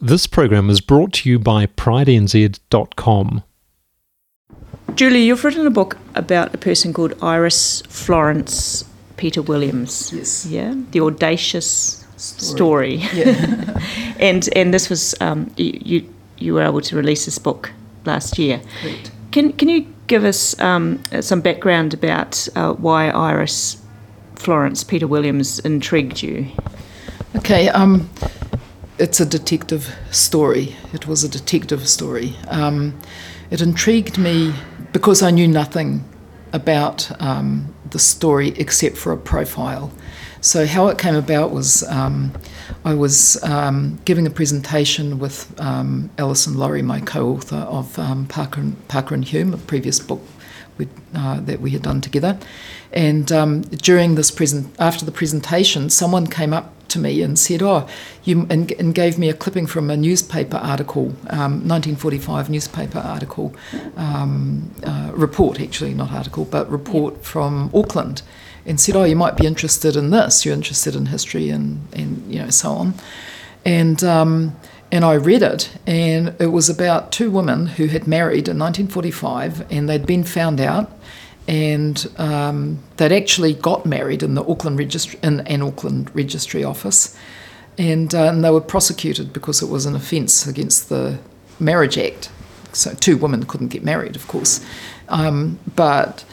This program is brought to you by PrideNZ.com. Julie, you've written a book about a person called Iris Florence Peter Williams. Yes. Yeah, The Audacious Story. Yeah. and this was you were able to release this book last year. Correct. Can you give us some background about why Iris Florence Peter Williams intrigued you? Okay. It's a detective story. It was a detective story. It intrigued me because I knew nothing about the story except for a profile. So how it came about was I was giving a presentation with Alison Laurie, my co-author of Parker and Hume, a previous book that we had done together. And during this after the presentation, someone came up to me and said, and gave me a clipping from a newspaper article, 1945 newspaper article, report actually, not article, but report from Auckland, and said, you might be interested in this, you're interested in history and so on. And I read it, and it was about two women who had married in 1945, and they'd been found out, and they'd actually got married in the Auckland an Auckland Registry Office, and they were prosecuted because it was an offence against the Marriage Act. So two women couldn't get married, of course, but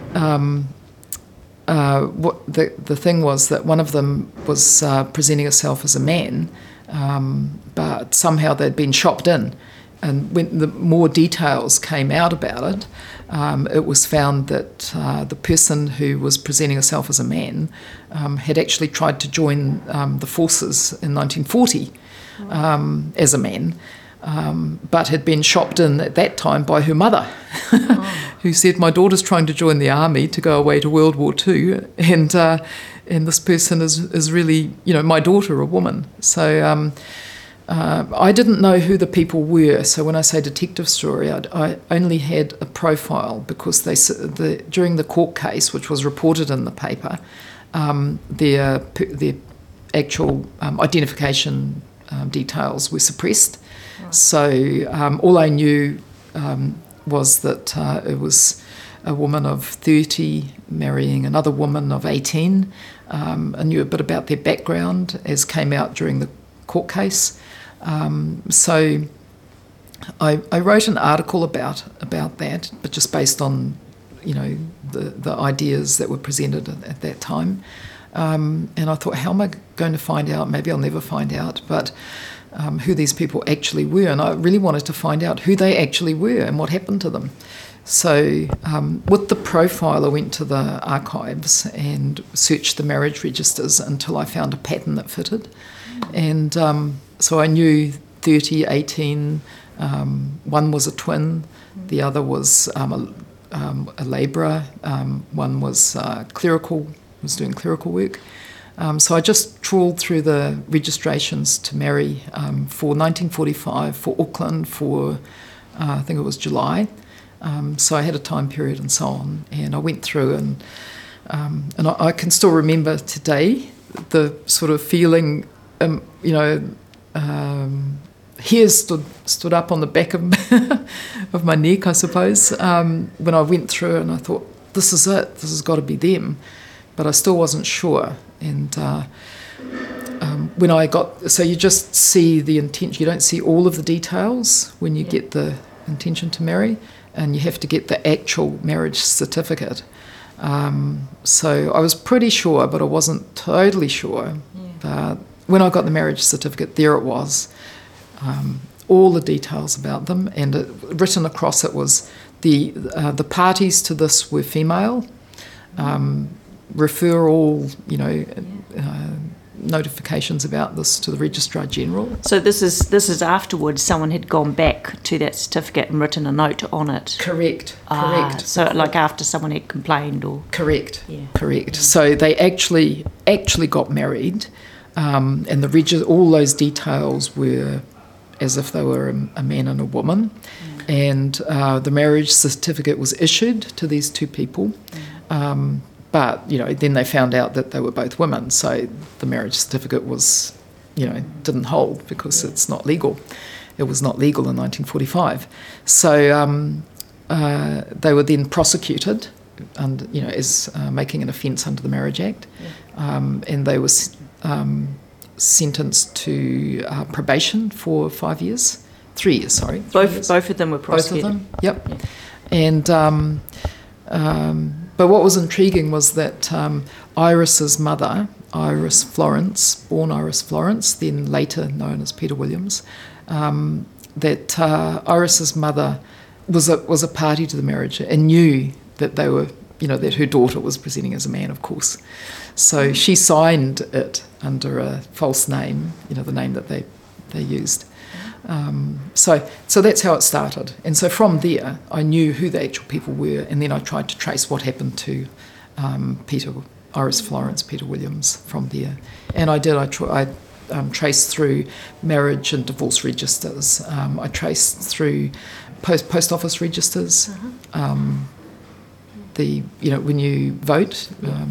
what the thing was that one of them was presenting herself as a man, but somehow they'd been shopped in. And when the more details came out about it, it was found that the person who was presenting herself as a man had actually tried to join the forces in 1940 as a man, but had been shopped in at that time by her mother, who said, my daughter's trying to join the army to go away to World War II, and this person is really, my daughter, a woman. So I didn't know who the people were, so when I say detective story, I only had a profile because during the court case, which was reported in the paper, their actual identification details were suppressed. Right. So all I knew was that it was a woman of 30 marrying another woman of 18. I knew a bit about their background, as came out during the court case. So I wrote an article about that, but just based on the ideas that were presented at that time, and I thought, how am I going to find out? Maybe I'll never find out, but who these people actually were, and I really wanted to find out who they actually were and what happened to them. So with the profile, I went to the archives and searched the marriage registers until I found a pattern that fitted. And so I knew 30, 18, one was a twin, the other was a labourer, one was was doing clerical work. So I just trawled through the registrations to marry for 1945, for Auckland, for I think it was July. So I had a time period and so on, and I went through and I can still remember today the sort of feeling, hairs stood up on the back of of my neck, I suppose, when I went through, and I thought, this is it, this has got to be them, but I still wasn't sure. And when I got, so you just see the intention, you don't see all of the details when you get the intention to marry, and you have to get the actual marriage certificate. So I was pretty sure, but I wasn't totally sure. But when I got the marriage certificate, there it was, all the details about them, and written across it was the parties to this were female. Refer all notifications about this to the Registrar General. So this is afterwards someone had gone back to that certificate and written a note on it. Correct. So like after someone had complained or. Correct. Yeah. Correct. So they actually got married, and all those details were as if they were a man and a woman, and the marriage certificate was issued to these two people. But then they found out that they were both women, so the marriage certificate was didn't hold because it's not legal. It was not legal in 1945. So they were then prosecuted, and as making an offence under the Marriage Act, and they were sentenced to probation for 5 years, 3 years. Sorry, both of them were prosecuted. Both of them, yep. And but what was intriguing was that Iris's mother, Iris Florence, born Iris Florence, then later known as Peter Williams, that Iris's mother was a party to the marriage and knew that they were, that her daughter was presenting as a man, of course. So she signed it under a false name, the name that they used. So that's how it started. And so from there, I knew who the actual people were, and then I tried to trace what happened to Iris Florence, Peter Williams, from there. And I did. I traced through marriage and divorce registers. I traced through post office registers. When you vote.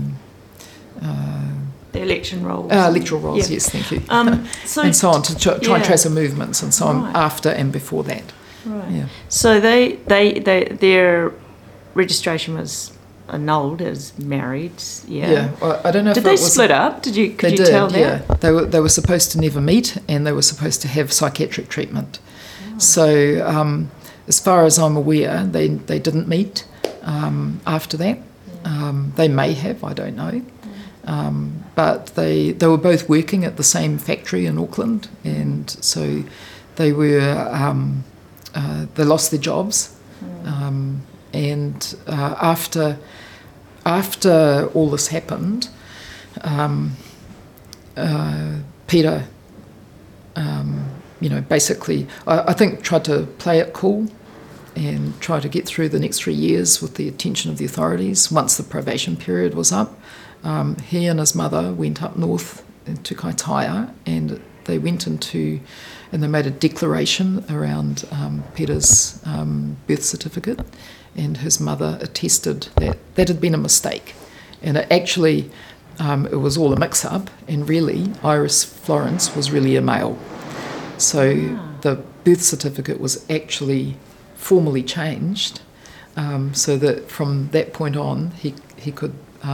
The election rolls. Electoral rolls, yes, thank you. And so on, to try and trace the movements and so on after and before that. Right. Yeah. So their registration was annulled as married. Yeah. Yeah. Well, I don't know. Did they split up? Could you tell that? Yeah. They were supposed to never meet, and they were supposed to have psychiatric treatment. Oh. So as far as I'm aware, they didn't meet after that. They may have, I don't know. But they were both working at the same factory in Auckland, and so they were they lost their jobs, and after all this happened, Peter, basically, I think tried to play it cool and try to get through the next 3 years with the attention of the authorities once the probation period was up. He and his mother went up north into Kaitaia, and they went and they made a declaration around Peter's birth certificate, and his mother attested that had been a mistake, and it was all a mix-up, and really Iris Florence was really a male. So the birth certificate was actually formally changed, so that from that point on he could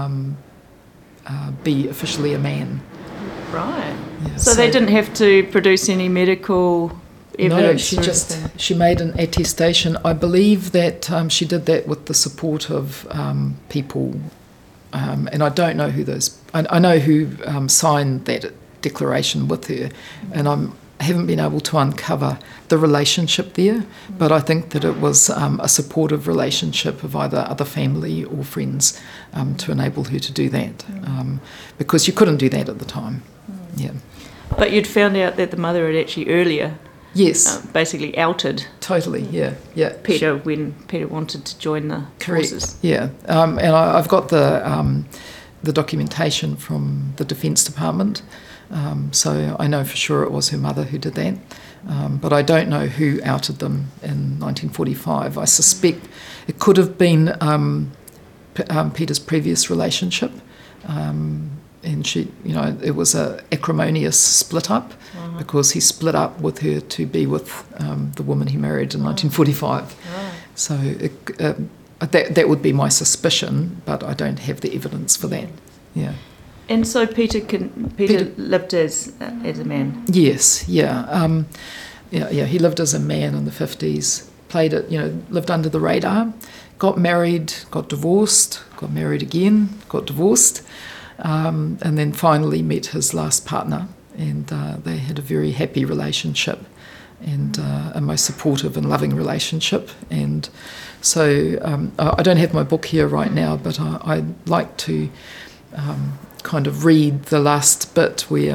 be officially a man. Right. Yeah, so they didn't have to produce any medical evidence? No, she made an attestation. I believe that she did that with the support of people, and I don't know who those... I know who signed that declaration with her, and I haven't been able to uncover the relationship there, but I think that it was a supportive relationship of either other family or friends to enable her to do that, because you couldn't do that at the time. Yeah. But you'd found out that the mother had actually earlier, yes, basically outed. Totally, yeah. Peter when Peter wanted to join the forces. Yeah, and I've got the documentation from the Defence Department. So I know for sure it was her mother who did that, but I don't know who outed them in 1945. I suspect it could have been Peter's previous relationship, and she, it was a acrimonious split up because he split up with her to be with the woman he married in 1945. So that would be my suspicion, but I don't have the evidence for that. Yeah. And so Peter lived as a man. Yes, yeah. He lived as a man in the 50s. Played it, lived under the radar. Got married, got divorced, got married again, got divorced, and then finally met his last partner, and they had a very happy relationship, and a most supportive and loving relationship. And so I don't have my book here right now, but I'd like to kind of read the last bit where,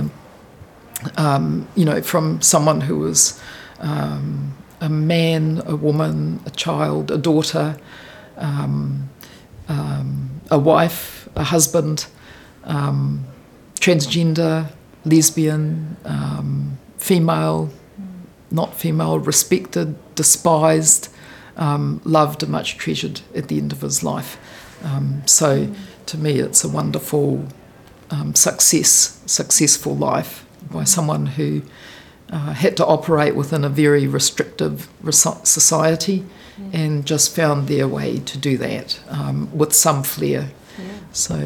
from someone who was a man, a woman, a child, a daughter, a wife, a husband, transgender, lesbian, female, not female, respected, despised, loved and much treasured at the end of his life. So to me it's a wonderful successful life by someone who had to operate within a very restrictive society, and just found their way to do that with some flair. Yeah. So,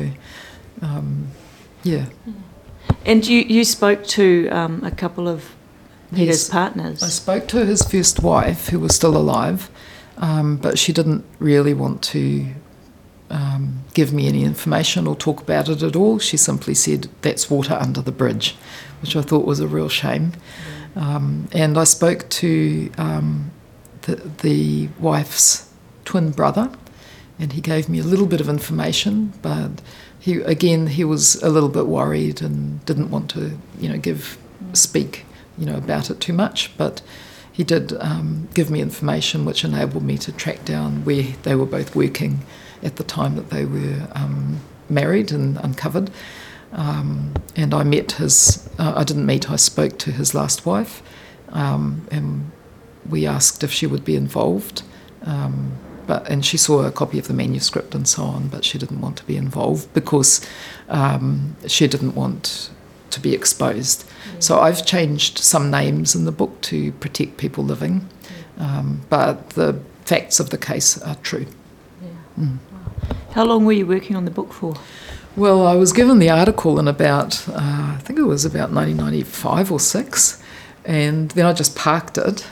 yeah. And you spoke to a couple of Peter's partners. I spoke to his first wife, who was still alive, but she didn't really want to give me any information or talk about it at all. She simply said, "That's water under the bridge," which I thought was a real shame. And I spoke to the wife's twin brother, and he gave me a little bit of information, but he was a little bit worried and didn't want to, speak, about it too much. But he did give me information which enabled me to track down where they were both working at the time that they were married and uncovered. And I met I spoke to his last wife, and we asked if she would be involved. And she saw a copy of the manuscript and so on, but she didn't want to be involved because she didn't want to be exposed. Yeah. So I've changed some names in the book to protect people living, but the facts of the case are true. Yeah. Mm. Wow. How long were you working on the book for? Well, I was given the article in about, I think it was about 1995 or 6, and then I just parked it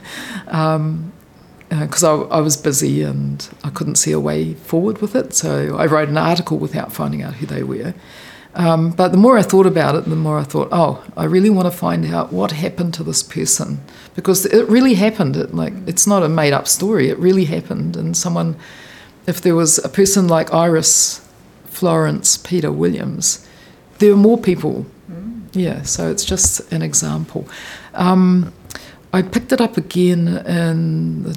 because I was busy and I couldn't see a way forward with it. So I wrote an article without finding out who they were. But the more I thought about it, the more I thought, I really want to find out what happened to this person, because it really happened. It's not a made-up story. It really happened, and if there was a person like Iris Florence Peter Williams, there were more people. Yeah, so it's just an example. I picked it up again in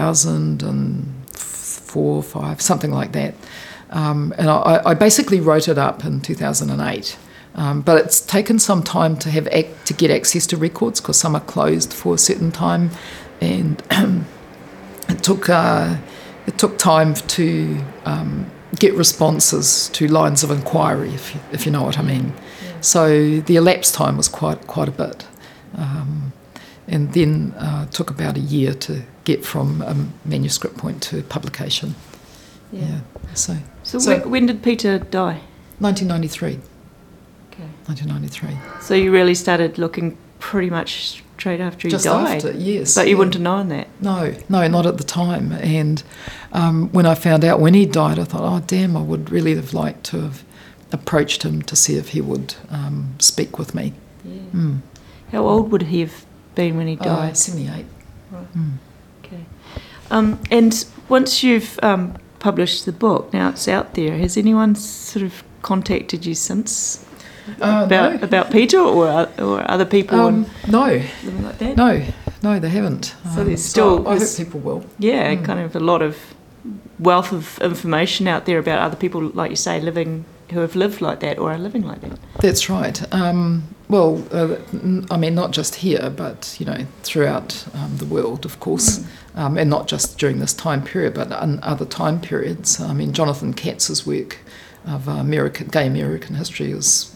2004, 5, something like that. And I basically wrote it up in 2008. But it's taken some time to get access to records, because some are closed for a certain time, and it took time to get responses to lines of inquiry, if you know what I mean. Yeah. So the elapsed time was quite a bit, and then took about a year to get from a manuscript point to publication. Yeah. So when did Peter die? 1993. Okay. 1993. So you really started looking pretty much straight after he died? Just after, yes. But you wouldn't have known that? No, not at the time. And when I found out when he died, I thought, oh, damn, I would really have liked to have approached him to see if he would speak with me. Yeah. Mm. How old would he have been when he died? 78. Right. Mm. Okay. And once you've published the book, now it's out there, has anyone sort of contacted you since about Peter or other people? No. Living like that? No, they haven't. So there's still... I hope people will. Yeah, kind of a lot of wealth of information out there about other people, like you say, who have lived like that or are living like that. That's right. Not just here, but, throughout the world, of course, and not just during this time period, but in other time periods. Jonathan Katz's work of gay American history is,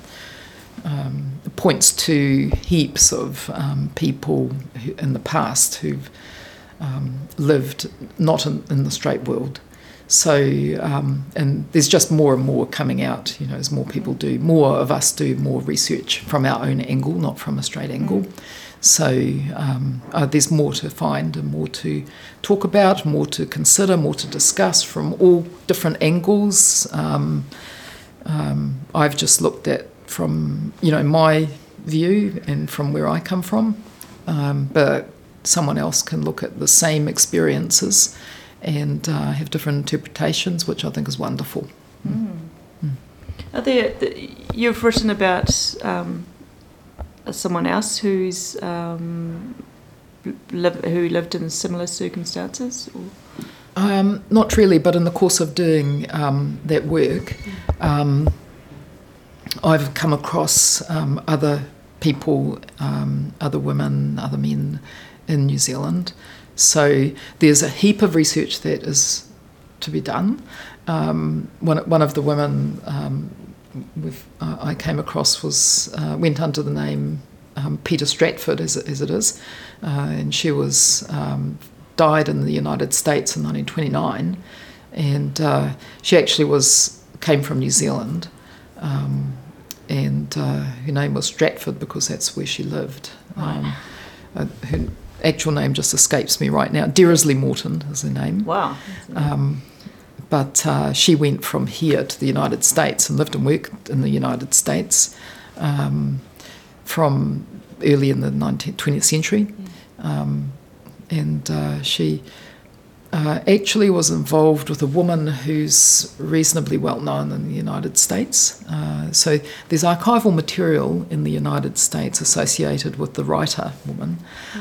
points to heaps of people in the past who've lived not in the straight world. So, and there's just more and more coming out, as more people do, more of us do more research from our own angle, not from a straight angle. So there's more to find and more to talk about, more to consider, more to discuss from all different angles. I've just looked at from, my view and from where I come from, but someone else can look at the same experiences and have different interpretations, which I think is wonderful. Are there? You've written about someone else who lived in similar circumstances? Or? Not really, but in the course of doing that work, I've come across other people, other women, other men in New Zealand. So there's a heap of research that is to be done. One of the women I came across went under the name Peter Stratford, as it is, and she was died in the United States in 1929, and she actually came from New Zealand, and her name was Stratford because that's where she lived. Her actual name just escapes me right now. Dearsley Morton is her name. Wow. But she went from here to the United States and lived and worked in the United States from early in the 20th century. And she actually was involved with a woman who's reasonably well known in the United States. So there's archival material in the United States associated with the writer woman,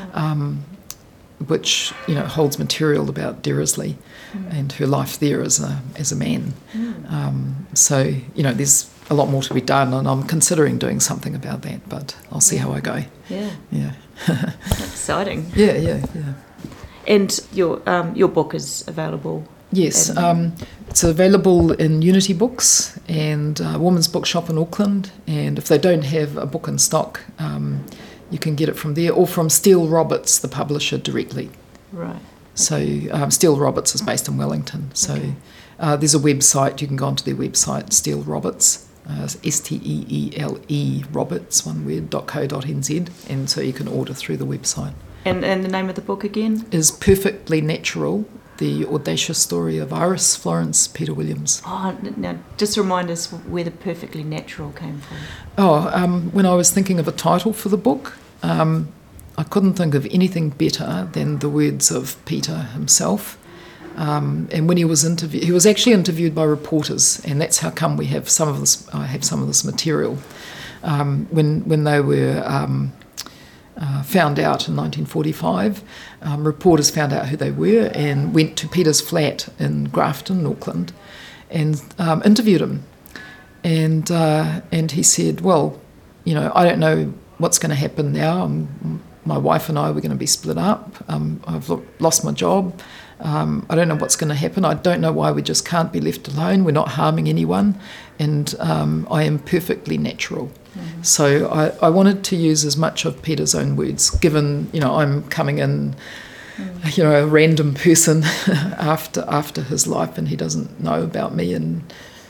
which holds material about Dearsley and her life there as a man. So there's a lot more to be done, and I'm considering doing something about that, but I'll see how I go. Yeah. That's exciting. Yeah. And your book is available? Yes, it's available in Unity Books and Women's Bookshop in Auckland, and if they don't have a book in stock, you can get it from there or from Steele Roberts, the publisher, directly. Right. So Steele Roberts is based in Wellington, so there's a website, you can go onto their website, Steele Roberts, STEELE Roberts, one word, .co.nz, and so you can order through the website. And the name of the book again? Is Perfectly Natural, The Audacious Story of Iris Florence Peter Williams. Oh, now just remind us where the Perfectly Natural came from. When I was thinking of a title for the book, I couldn't think of anything better than the words of Peter himself. And when he was interviewed, he was actually interviewed by reporters, and that's how come we have some of this. I have some of this material. When they were found out in 1945, reporters found out who they were and went to Peter's flat in Grafton, Auckland, and interviewed him. And he said, "Well, I don't know what's going to happen now. My wife and I were going to be split up. I've lost my job. I don't know what's going to happen. I don't know why we just can't be left alone. We're not harming anyone, and I am perfectly natural." Mm-hmm. So I wanted to use as much of Peter's own words, given I'm coming in, a random person after his life, and he doesn't know about me, and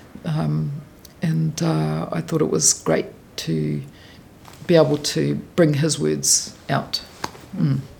I thought it was great to be able to bring his words out. Mm.